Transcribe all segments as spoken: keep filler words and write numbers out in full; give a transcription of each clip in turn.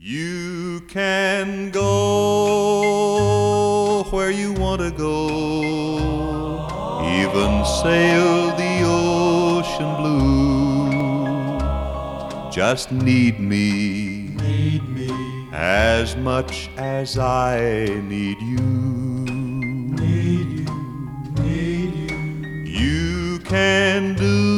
You can go where you want to go, even sail the ocean blue. Just need me, need me as much as I need you. Need you, need you. You can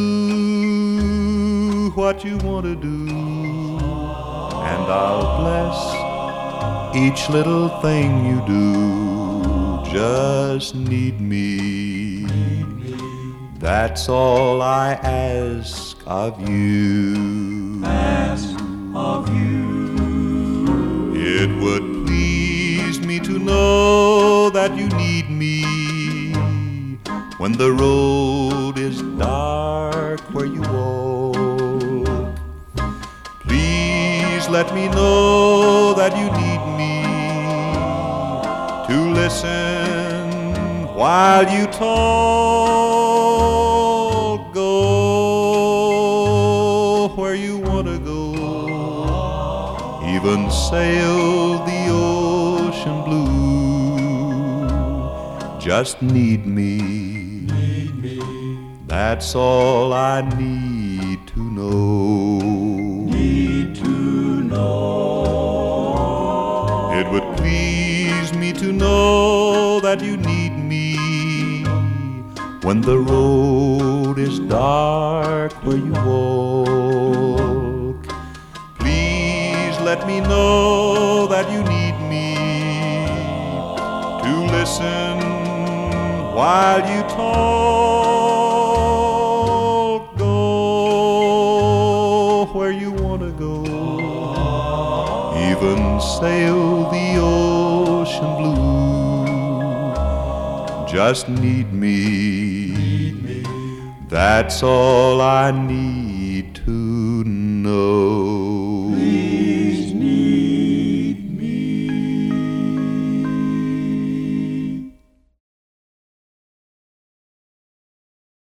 do what you want to do, and I'll bless each little thing you do. Just need me, that's all I ask of you. Ask of you. It would please me to know that you need me when the road is dark where you walk. Please let me know that you need me to listen while you talk. Go where you want to go, even sail the ocean blue. Just need me, Need me. that's all I need to know. Need to know. It would please me to know that you need me when the road is dark where you walk. Please let me know that you need me to listen while you talk. Go where you want to go, even sail the ocean blue. Just need me, Need me. that's all I need to know.